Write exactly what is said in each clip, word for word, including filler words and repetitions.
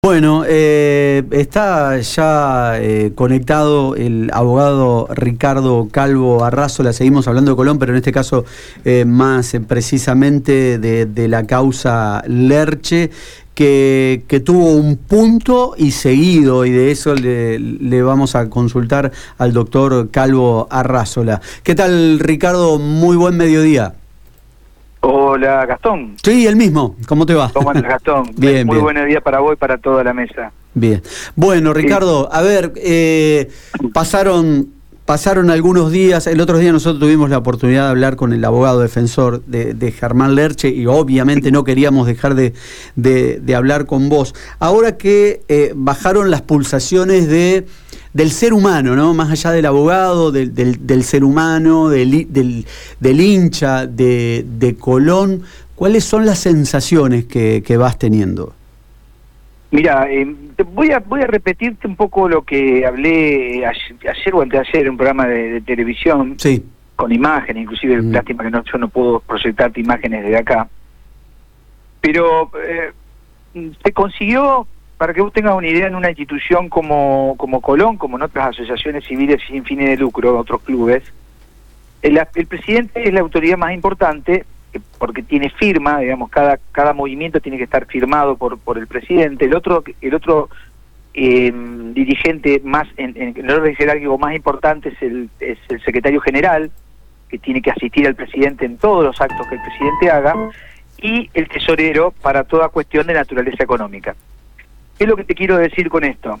Bueno, eh, está ya eh, conectado el abogado Ricardo Calvo Arrazola. Seguimos hablando de Colón, pero en este caso eh, más eh, precisamente de, de la causa Lerche, que, que tuvo un punto y seguido, y de eso le, le vamos a consultar al doctor Calvo Arrazola. ¿Qué tal, Ricardo? Muy buen mediodía. Hola, Gastón. Sí, el mismo. ¿Cómo te va? ¿Cómo andas, Gastón? Bien, Muy bien. buenos días para vos y para toda la mesa. Bien. Bueno, Ricardo, a ver, eh, pasaron, pasaron algunos días. El otro día nosotros tuvimos la oportunidad de hablar con el abogado defensor de, de Germán Lerche y obviamente no queríamos dejar de, de, de hablar con vos. Ahora que eh, bajaron las pulsaciones de... del ser humano, ¿no? Más allá del abogado, del, del, del ser humano, del, del, del hincha de, de Colón, ¿cuáles son las sensaciones que, que vas teniendo? Mira, eh, voy a voy a repetirte un poco lo que hablé ayer, ayer o anteayer en un programa de, de televisión, sí, con imágenes, inclusive mm. lástima que no, yo no puedo proyectarte imágenes desde acá, pero eh, se consiguió, para que vos tengas una idea, en una institución como, como Colón, como en otras asociaciones civiles sin fines de lucro, otros clubes, el, el presidente es la autoridad más importante, porque tiene firma, digamos, cada cada movimiento tiene que estar firmado por por el presidente. El otro el otro eh, dirigente más, en, en el orden jerárquico más importante es el, es el secretario general, que tiene que asistir al presidente en todos los actos que el presidente haga, y el tesorero para toda cuestión de naturaleza económica. ¿Qué es lo que te quiero decir con esto?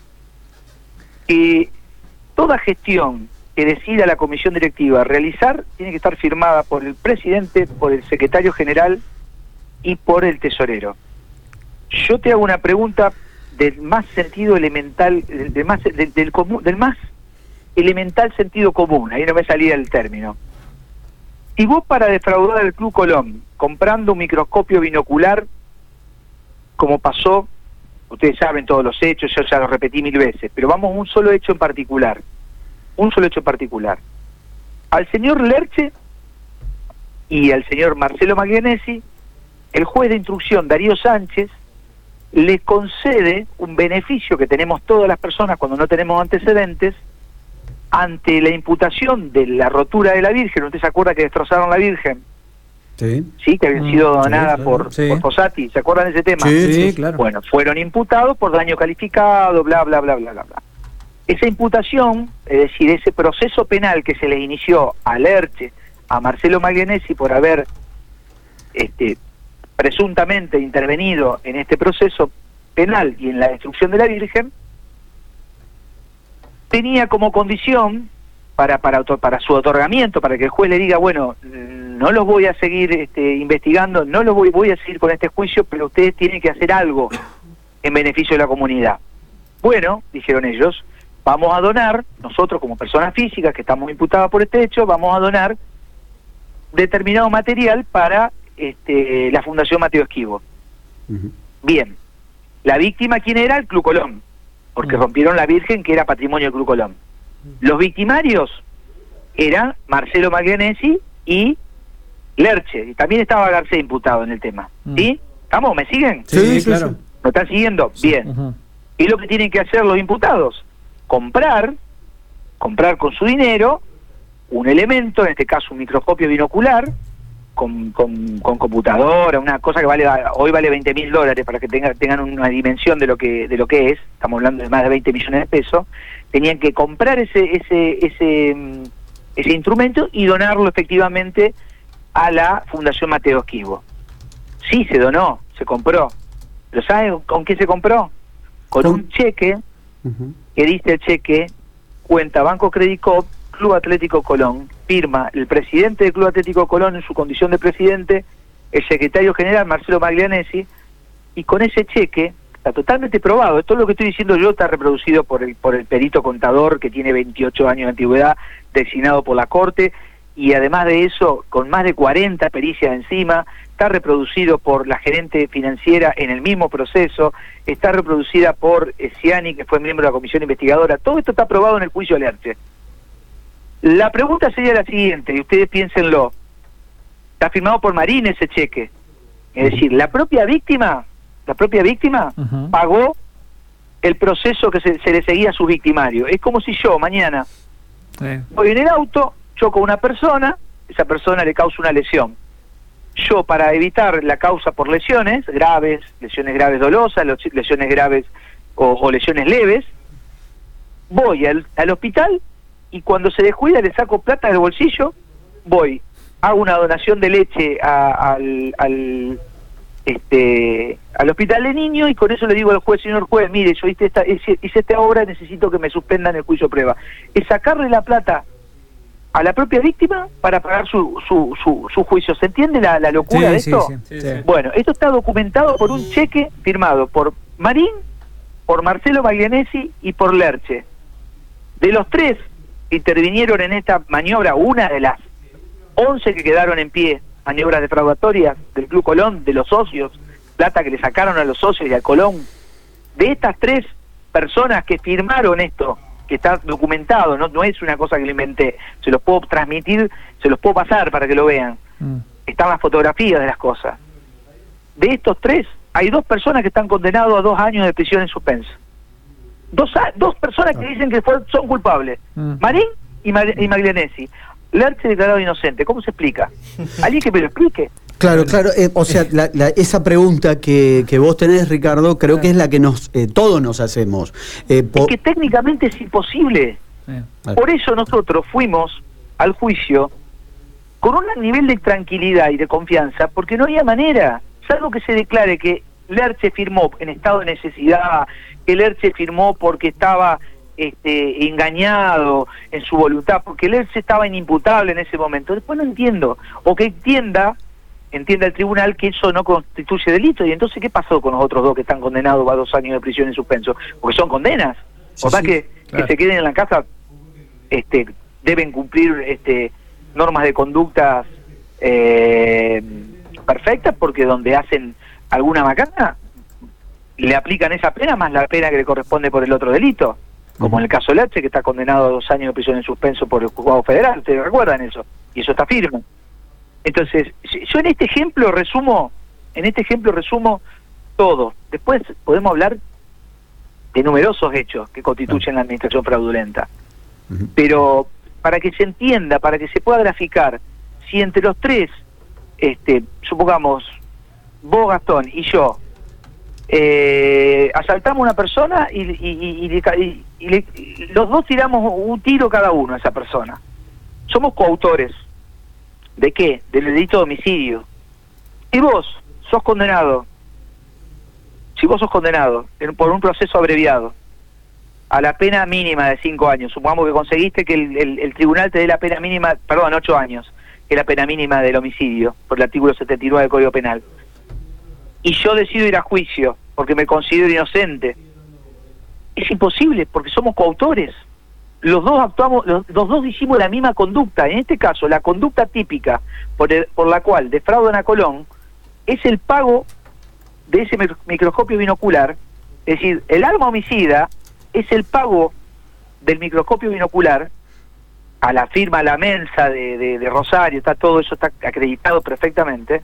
Que toda gestión que decida la comisión directiva realizar tiene que estar firmada por el presidente, por el secretario general y por el tesorero. Yo te hago una pregunta del más sentido elemental, del más, del, del, común, del más elemental sentido común, ahí no me salía el término. Si vos, para defraudar al Club Colón, comprando un microscopio binocular, como pasó, ustedes saben todos los hechos, yo ya los repetí mil veces, pero vamos a un solo hecho en particular. Un solo hecho en particular. Al señor Lerche y al señor Marcelo Maglianesi, el juez de instrucción Darío Sánchez le concede un beneficio que tenemos todas las personas cuando no tenemos antecedentes ante la imputación de la rotura de la Virgen. ¿Usted se acuerda que destrozaron la Virgen? Sí. Sí, que había sido donada sí, claro, por, sí. por Fossati. ¿Se acuerdan de ese tema? Sí, sí, claro. Bueno, fueron imputados por daño calificado, bla, bla, bla, bla, bla, bla. Esa imputación, es decir, ese proceso penal que se les inició a Lerche, a Marcelo Maglianesi por haber este, presuntamente intervenido en este proceso penal y en la destrucción de la Virgen, tenía como condición para para para su otorgamiento, para que el juez le diga, bueno, no los voy a seguir este, investigando, no los voy, voy a seguir con este juicio, pero ustedes tienen que hacer algo en beneficio de la comunidad. Bueno, dijeron ellos, vamos a donar, nosotros como personas físicas que estamos imputadas por este hecho, vamos a donar determinado material para este, la Fundación Mateo Esquivo. Uh-huh. Bien, la víctima, ¿quién era? El Club Colón, porque uh-huh. rompieron la Virgen, que era patrimonio del Club Colón. Uh-huh. Los victimarios eran Marcelo Maglianesi y Lerche, y también estaba Garcés imputado en el tema. Uh-huh. ¿Sí? ¿Estamos? ¿Me siguen? Sí, sí, claro. ¿Me están siguiendo? Sí. Bien. Uh-huh. ¿Qué es lo que tienen que hacer los imputados? Comprar, comprar con su dinero un elemento, en este caso un microscopio binocular, con, con, con computadora, una cosa que vale hoy vale veinte mil dólares, para que tenga, tengan una dimensión de lo que de lo que es, estamos hablando de más de veinte millones de pesos, tenían que comprar ese ese ese ese instrumento y donarlo efectivamente a la Fundación Mateo Esquivo. Sí, se donó, se compró, pero ¿saben con qué se compró? Con un cheque, uh-huh. que dice el cheque, cuenta Banco Credit Coop, Club Atlético Colón, firma el presidente del Club Atlético Colón en su condición de presidente, el secretario general Marcelo Maglianesi, y con ese cheque, está totalmente probado, todo lo que estoy diciendo yo está reproducido por el por el perito contador que tiene veintiocho años de antigüedad, designado por la Corte, y además de eso, con más de cuarenta pericias encima, está reproducido por la gerente financiera en el mismo proceso, está reproducida por eh, Ciani, que fue miembro de la comisión investigadora. Todo esto está aprobado en el juicio de Lerche. La pregunta sería la siguiente, y ustedes piénsenlo. Está firmado por Marín ese cheque. Es decir, la propia víctima, la propia víctima uh-huh. pagó el proceso que se, se le seguía a su victimario. Es como si yo mañana sí. voy en el auto, choco a una persona, esa persona le causa una lesión. Yo, para evitar la causa por lesiones graves, lesiones graves dolosas, lesiones graves o, o lesiones leves, voy al, al hospital y cuando se descuida le saco plata del bolsillo, voy, hago una donación de leche a, al, al, este, al hospital de niños y con eso le digo al juez, señor juez, mire, yo hice esta, hice, hice esta obra, necesito que me suspendan el juicio de prueba. Es sacarle la plata a la propia víctima para pagar su su, su, su juicio. ¿Se entiende la, la locura sí, de esto? Sí, sí, sí, sí. Bueno, esto está documentado por un cheque firmado por Marín, por Marcelo Maglianesi y por Lerche. De los tres que intervinieron en esta maniobra, una de las once que quedaron en pie, maniobras defraudatorias del Club Colón, de los socios, plata que le sacaron a los socios y al Colón, de estas tres personas que firmaron esto, que está documentado, no, no es una cosa que lo inventé, se los puedo transmitir, se los puedo pasar para que lo vean. Mm. Están las fotografías de las cosas. De estos tres, hay dos personas que están condenados a dos años de prisión en suspenso. Dos, dos personas que dicen que fue, son culpables. Mm. Marín y, Mar, y Maglianesi. Lerche declarado inocente. ¿Cómo se explica? ¿Alguien que me lo explique? Claro, claro, eh, o sea, la, la, esa pregunta que, que vos tenés, Ricardo, creo que es la que nos eh, todos nos hacemos. Eh, es que técnicamente es imposible. Sí. Por eso nosotros fuimos al juicio con un nivel de tranquilidad y de confianza, porque no había manera, salvo que se declare que Lerche firmó en estado de necesidad, que Lerche firmó porque estaba este, engañado en su voluntad, porque Lerche estaba inimputable en ese momento. Después no entiendo, o que entienda... entienda el tribunal que eso no constituye delito. Y entonces, ¿qué pasó con los otros dos que están condenados a dos años de prisión en suspenso? Porque son condenas. Sí, o sea, sí, que, claro. que se queden en la casa este, deben cumplir este, normas de conducta eh, perfectas, porque donde hacen alguna macana le aplican esa pena más la pena que le corresponde por el otro delito. Como uh-huh. en el caso de Lerche, que está condenado a dos años de prisión en suspenso por el juzgado federal. ¿Ustedes recuerdan eso? Y eso está firme. Entonces, yo en este ejemplo resumo, en este ejemplo resumo todo. Después podemos hablar de numerosos hechos que constituyen la administración fraudulenta. Uh-huh. Pero para que se entienda, para que se pueda graficar, si entre los tres, este, supongamos, vos, Gastón, y yo, eh, asaltamos a una persona y, y, y, y, y, y, le, y los dos tiramos un tiro cada uno a esa persona. Somos coautores. ¿De qué? Del delito de homicidio. Si vos sos condenado, si vos sos condenado en, por un proceso abreviado a la pena mínima de cinco años, supongamos que conseguiste que el, el, el tribunal te dé la pena mínima, perdón, ocho años, que es la pena mínima del homicidio, por el artículo setenta y nueve del Código Penal, y yo decido ir a juicio porque me considero inocente, es imposible porque somos coautores. Los dos actuamos, los, los dos hicimos la misma conducta. En este caso, la conducta típica por, el, por la cual defraudan a Colón es el pago de ese microscopio binocular. Es decir, el arma homicida es el pago del microscopio binocular a la firma, a la Mensa de, de, de Rosario, está todo eso está acreditado perfectamente,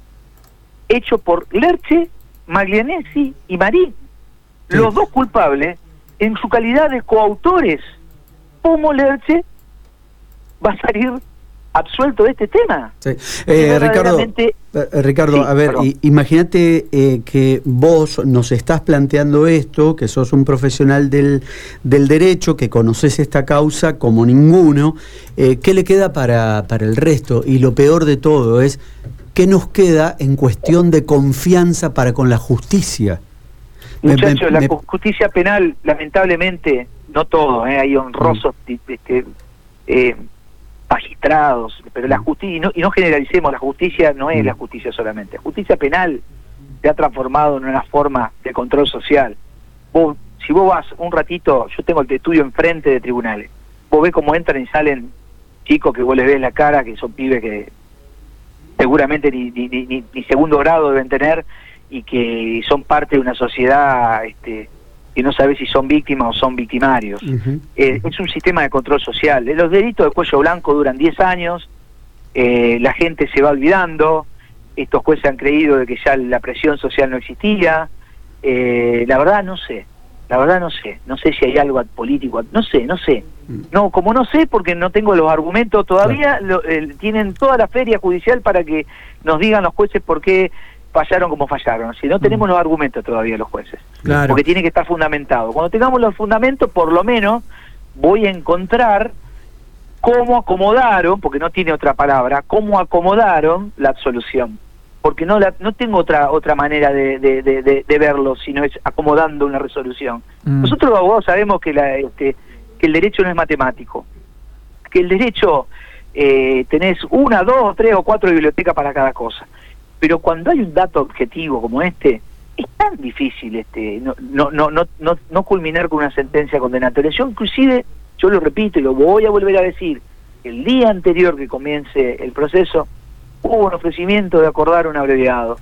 hecho por Lerche, Maglianesi y Marín. Sí. Los dos culpables en su calidad de coautores. ¿Cómo Lerche va a salir absuelto de este tema? Sí. Eh, Ricardo, eh, Ricardo sí, a ver, imagínate eh, que vos nos estás planteando esto, que sos un profesional del, del derecho, que conoces esta causa como ninguno, eh, ¿qué le queda para, para el resto? Y lo peor de todo es, ¿qué nos queda en cuestión de confianza para con la justicia? Muchachos, me, me, la justicia penal, lamentablemente, no todos, ¿eh? Hay honrosos mm. este, eh, magistrados, pero la justicia, y no, y no generalicemos, la justicia no es mm. la justicia solamente. La justicia penal se ha transformado en una forma de control social. Vos, si vos vas un ratito, yo tengo el estudio enfrente de tribunales, vos ves cómo entran y salen chicos que vos les ves la cara, que son pibes que seguramente ni, ni, ni, ni segundo grado deben tener, y que son parte de una sociedad este, que no sabe si son víctimas o son victimarios. Uh-huh. Eh, es un sistema de control social. Los delitos de cuello blanco duran diez años, eh, la gente se va olvidando, estos jueces han creído de que ya la presión social no existía, eh, la verdad no sé. La verdad no sé, no sé si hay algo político, no sé, no sé. No, como no sé, porque no tengo los argumentos todavía, lo, eh, tienen toda la feria judicial para que nos digan los jueces por qué fallaron como fallaron. Si no tenemos los argumentos todavía los jueces, claro. Porque tiene que estar fundamentado. Cuando tengamos los fundamentos, por lo menos voy a encontrar cómo acomodaron, porque no tiene otra palabra, cómo acomodaron la absolución. Porque no la, no tengo otra otra manera de, de, de, de, de verlo, sino es acomodando una resolución. Mm. Nosotros los abogados sabemos que, la, este, que el derecho no es matemático, que el derecho eh, tenés una, dos, tres o cuatro bibliotecas para cada cosa, pero cuando hay un dato objetivo como este, es tan difícil este no no no no no, no culminar con una sentencia condenatoria. Yo inclusive, yo lo repito y lo voy a volver a decir, el día anterior que comience el proceso, hubo un ofrecimiento de acordar un abreviado.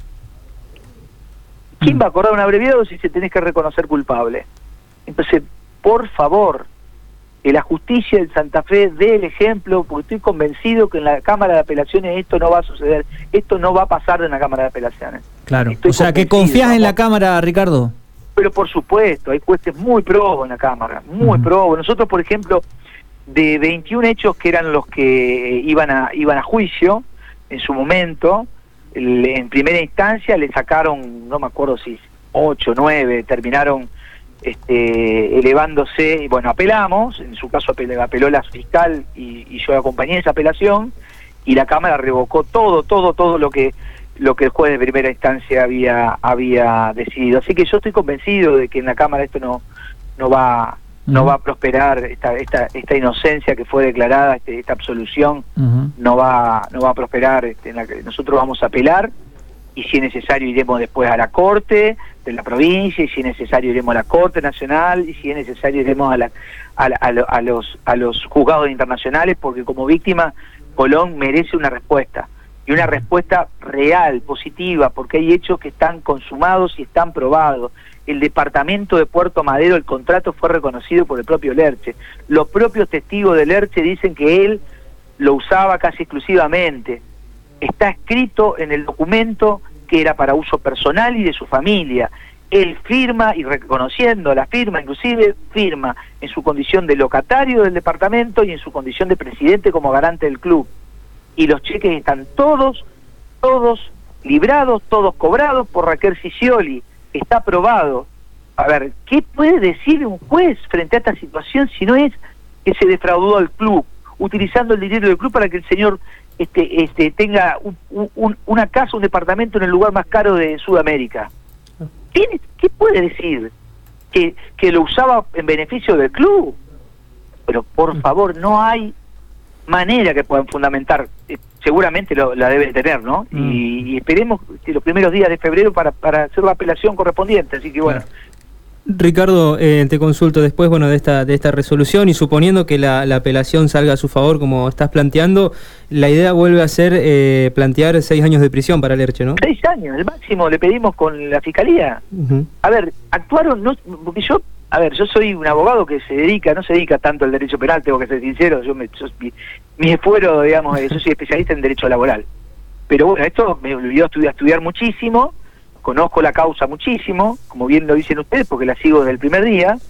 ¿Quién va a acordar un abreviado si se tenés que reconocer culpable? Entonces, por favor, que la justicia de Santa Fe dé el ejemplo, porque estoy convencido que en la Cámara de Apelaciones esto no va a suceder, esto no va a pasar en la Cámara de Apelaciones. Claro, estoy o sea, que confías en la Cámara, Ricardo. Pero por supuesto, hay jueces muy probos en la Cámara, muy uh-huh. probos. Nosotros, por ejemplo, de veintiún hechos que eran los que iban a iban a juicio, en su momento, en primera instancia le sacaron, no me acuerdo si ocho, nueve, terminaron este, elevándose, y bueno, apelamos, en su caso apeló, apeló la fiscal y, y yo acompañé esa apelación, y la Cámara revocó todo, todo, todo lo que lo que el juez de primera instancia había había decidido. Así que yo estoy convencido de que en la Cámara esto no no va no va a prosperar, esta esta esta inocencia que fue declarada, este, esta absolución uh-huh. no va no va a prosperar. Este, en la que nosotros vamos a apelar, y si es necesario iremos después a la Corte de la provincia, y si es necesario iremos a la Corte Nacional, y si es necesario iremos a la a, la, a, lo, a los a los juzgados internacionales, porque como víctima Colón merece una respuesta, y una respuesta real, positiva, porque hay hechos que están consumados y están probados. El departamento de Puerto Madero, el contrato fue reconocido por el propio Lerche. Los propios testigos de Lerche dicen que él lo usaba casi exclusivamente. Está escrito en el documento que era para uso personal y de su familia. Él firma, y reconociendo la firma, inclusive firma en su condición de locatario del departamento y en su condición de presidente como garante del club. Y los cheques están todos, todos librados, todos cobrados por Raquel Ciccioli. Está aprobado. A ver, ¿qué puede decir un juez frente a esta situación si no es que se defraudó al club, utilizando el dinero del club para que el señor este este tenga un, un, una casa, un departamento en el lugar más caro de Sudamérica? ¿Qué, qué puede decir? ¿Que, que lo usaba en beneficio del club? Pero por favor, no hay manera que puedan fundamentar. Eh, seguramente lo, la deben tener, ¿no? Mm. Y, y esperemos que los primeros días de febrero para, para hacer la apelación correspondiente, así que bueno. Claro. Ricardo, eh, te consulto después, bueno, de esta de esta resolución, y suponiendo que la, la apelación salga a su favor como estás planteando, la idea vuelve a ser eh, plantear seis años de prisión para Lerche, ¿no? Seis años, el máximo le pedimos con la Fiscalía. Uh-huh. A ver, actuaron, no, porque yo A ver, yo soy un abogado que se dedica, no se dedica tanto al derecho penal, tengo que ser sincero, yo me, yo, mi, mi esfuerzo, digamos, yo soy especialista en derecho laboral. Pero bueno, esto me olvidó estudiar, estudiar muchísimo, conozco la causa muchísimo, como bien lo dicen ustedes, porque la sigo desde el primer día,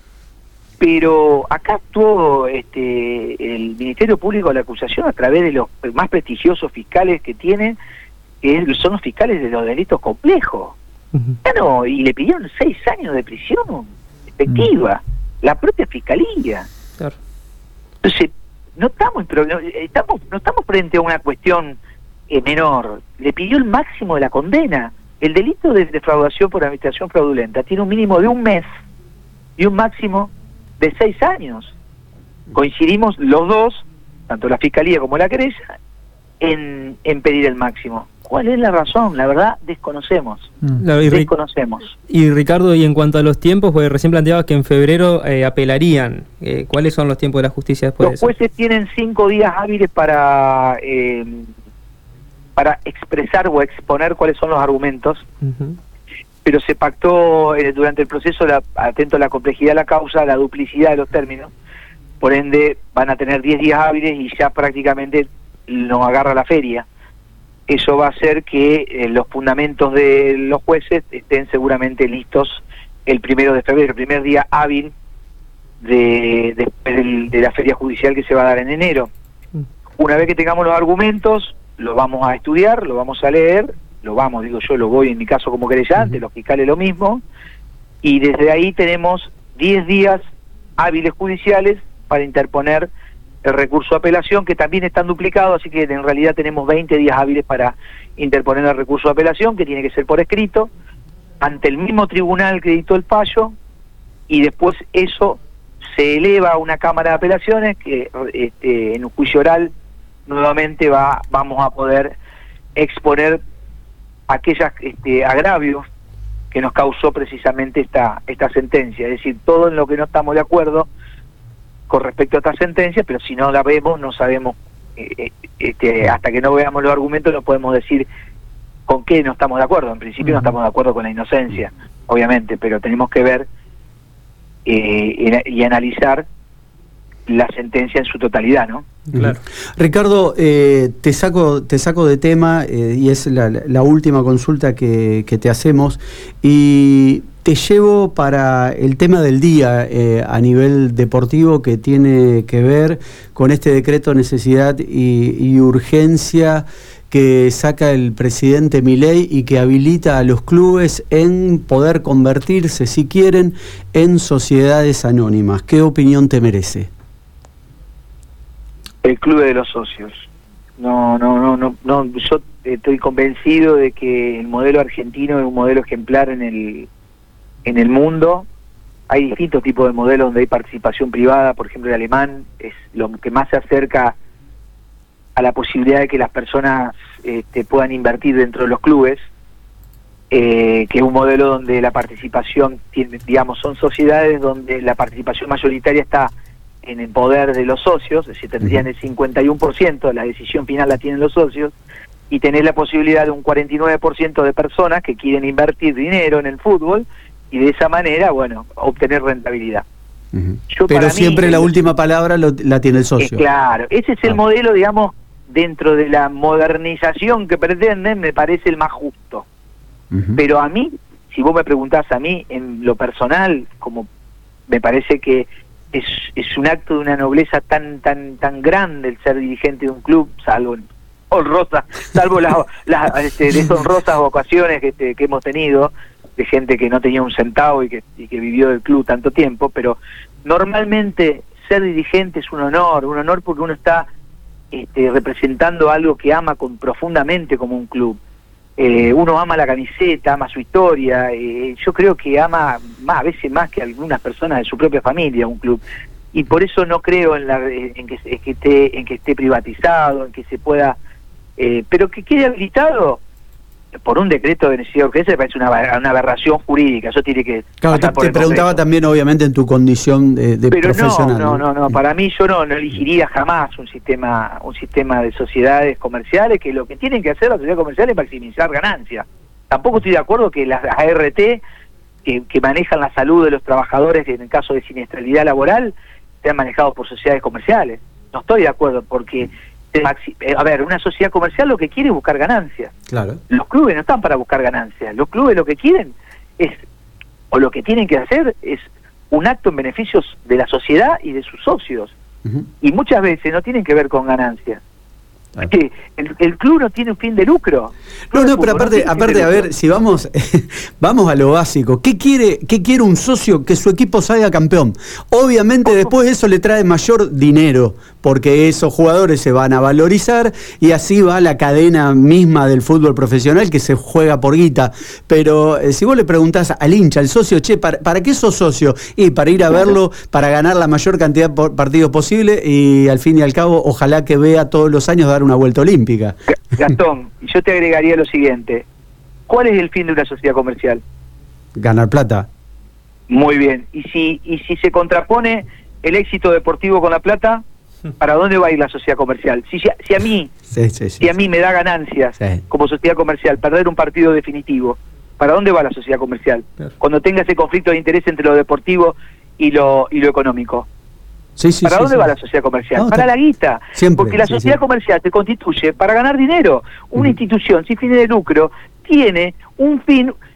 pero acá actuó este, el Ministerio Público de la Acusación a través de los más prestigiosos fiscales que tienen, que son los fiscales de los delitos complejos. Uh-huh. Claro, y le pidieron seis años de prisión efectiva, uh-huh. la propia fiscalía. Claro. Entonces, no estamos, estamos, no estamos frente a una cuestión eh, menor. Le pidió el máximo de la condena. El delito de defraudación por administración fraudulenta tiene un mínimo de un mes y un máximo de seis años. Coincidimos los dos, tanto la fiscalía como la querella, en, en pedir el máximo. ¿Cuál es la razón? La verdad, desconocemos. Claro, y desconocemos. Y Ricardo, y en cuanto a los tiempos, porque recién planteabas que en febrero eh, apelarían. Eh, ¿Cuáles son los tiempos de la justicia después los de eso? Los jueces tienen cinco días hábiles para eh, para expresar o exponer cuáles son los argumentos. Uh-huh. Pero se pactó eh, durante el proceso, la, atento a la complejidad de la causa, la duplicidad de los términos. Por ende, van a tener diez días hábiles y ya prácticamente nos agarra la feria. Eso va a hacer que eh, los fundamentos de los jueces estén seguramente listos el primero de febrero, el primer día hábil de, de, de, de la feria judicial que se va a dar en enero. Una vez que tengamos los argumentos, lo vamos a estudiar, lo vamos a leer, lo vamos, digo yo, lo voy en mi caso como querellante, uh-huh. Los fiscales lo mismo, y desde ahí tenemos diez días hábiles judiciales para interponer el recurso de apelación, que también están duplicados, así que en realidad tenemos veinte días hábiles para interponer el recurso de apelación, que tiene que ser por escrito, ante el mismo tribunal que dictó el fallo, y después eso se eleva a una cámara de apelaciones que este, en un juicio oral nuevamente va vamos a poder exponer aquellos este, agravios que nos causó precisamente esta esta sentencia, es decir, todo en lo que no estamos de acuerdo con respecto a esta sentencia, pero si no la vemos no sabemos, eh, este, hasta que no veamos los argumentos no podemos decir con qué no estamos de acuerdo. En principio uh-huh. no estamos de acuerdo con la inocencia, obviamente, pero tenemos que ver eh, y analizar la sentencia en su totalidad, ¿no? Claro. Ricardo, eh, te saco te saco de tema eh, y es la, la última consulta que, que te hacemos y te llevo para el tema del día eh, a nivel deportivo, que tiene que ver con este decreto de necesidad y, y urgencia que saca el presidente Milei y que habilita a los clubes en poder convertirse, si quieren, en sociedades anónimas. ¿Qué opinión te merece? El club de los socios. No, no, no, no, no. Yo estoy convencido de que el modelo argentino es un modelo ejemplar en el en el mundo. Hay distintos tipos de modelos donde hay participación privada, por ejemplo el alemán es lo que más se acerca a la posibilidad de que las personas este, puedan invertir dentro de los clubes, eh, que es un modelo donde la participación, tiene, digamos, son sociedades donde la participación mayoritaria está en el poder de los socios, es decir, tendrían el cincuenta y uno por ciento, la decisión final la tienen los socios, y tenés la posibilidad de un cuarenta y nueve por ciento de personas que quieren invertir dinero en el fútbol y de esa manera, bueno, obtener rentabilidad. Uh-huh. Yo, Pero siempre mí, la el, última palabra lo, la tiene el socio. Eh, claro, ese es el ah. modelo, digamos, dentro de la modernización que pretenden, me parece el más justo. Uh-huh. Pero a mí, si vos me preguntás a mí, en lo personal, como me parece que es, es un acto de una nobleza tan tan tan grande el ser dirigente de un club, salvo honrosa, salvo las la, este, deshonrosas ocasiones que, este, que hemos tenido, de gente que no tenía un centavo y que, y que vivió del club tanto tiempo, pero normalmente ser dirigente es un honor, un honor porque uno está este, representando algo que ama con, profundamente como un club. Eh, uno ama la camiseta, ama su historia, eh, yo creo que ama más, a veces más que algunas personas de su propia familia un club, y por eso no creo en, la, en, que, en, que, esté, en que esté privatizado, en que se pueda, eh, pero que quede habilitado por un decreto de necesidad de urgencia. Me parece una, una aberración jurídica, eso tiene que claro, te, te preguntaba también obviamente en tu condición de, de pero profesional. No, no, no, no, para mí yo no, no elegiría jamás un sistema un sistema de sociedades comerciales que lo que tienen que hacer las sociedades comerciales es maximizar ganancias. Tampoco estoy de acuerdo que las A R T que, que manejan la salud de los trabajadores en el caso de siniestralidad laboral sean manejados por sociedades comerciales. No estoy de acuerdo porque a ver, una sociedad comercial lo que quiere es buscar ganancias. Claro. Los clubes no están para buscar ganancias. Los clubes lo que quieren es, o lo que tienen que hacer es un acto en beneficios de la sociedad y de sus socios. Uh-huh. Y muchas veces no tienen que ver con ganancias. Claro. Que el, el club no tiene un fin de lucro. No, no, pero aparte, no aparte a ver, si vamos vamos a lo básico, ¿qué quiere qué quiere un socio? Que su equipo salga campeón. Obviamente después eso le trae mayor dinero, porque esos jugadores se van a valorizar y así va la cadena misma del fútbol profesional que se juega por guita. Pero eh, si vos le preguntás al hincha, al socio, che, ¿para, ¿para qué sos socio? Y para ir a verlo, para ganar la mayor cantidad de partidos posible y al fin y al cabo, ojalá que vea todos los años dar una vuelta olímpica. Gastón, yo te agregaría lo siguiente. ¿Cuál es el fin de una sociedad comercial? Ganar plata. Muy bien. ¿Y si y si se contrapone el éxito deportivo con la plata, para dónde va a ir la sociedad comercial? Si, si, si a mí sí, sí, sí, si a mí me da ganancias sí. como sociedad comercial perder un partido definitivo, ¿para dónde va la sociedad comercial? Claro. Cuando tenga ese conflicto de interés entre lo deportivo y lo y lo económico. Sí, sí, ¿Para sí, dónde sí. va la sociedad comercial? No, para la guita. Siempre, porque la sí, sociedad sí. comercial se constituye para ganar dinero. Una uh-huh. institución sin fines de lucro tiene un fin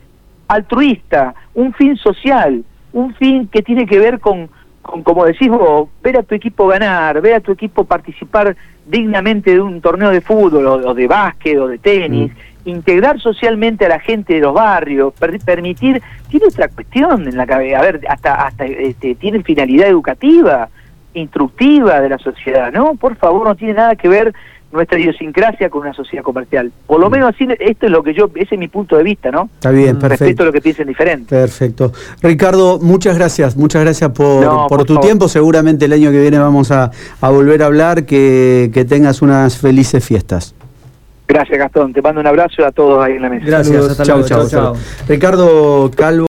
altruista, un fin social, un fin que tiene que ver con, con, como decís vos, ver a tu equipo ganar, ver a tu equipo participar dignamente de un torneo de fútbol o, o de básquet o de tenis, mm. integrar socialmente a la gente de los barrios, per, permitir, tiene otra cuestión en la cabeza, a ver, hasta, hasta este, tiene finalidad educativa, instructiva de la sociedad, ¿no? Por favor, no tiene nada que ver nuestra idiosincrasia con una sociedad comercial. Por lo menos así, esto es lo que yo, ese es mi punto de vista, ¿no? Está bien, perfecto. Respeto a lo que piensen diferente. Perfecto. Ricardo, muchas gracias, muchas gracias por, no, por, por tu favor. tiempo. Seguramente el año que viene vamos a, a volver a hablar, que, que tengas unas felices fiestas. Gracias, Gastón. Te mando un abrazo a todos ahí en la mesa. Gracias. Chao, chao. Ricardo Calvo.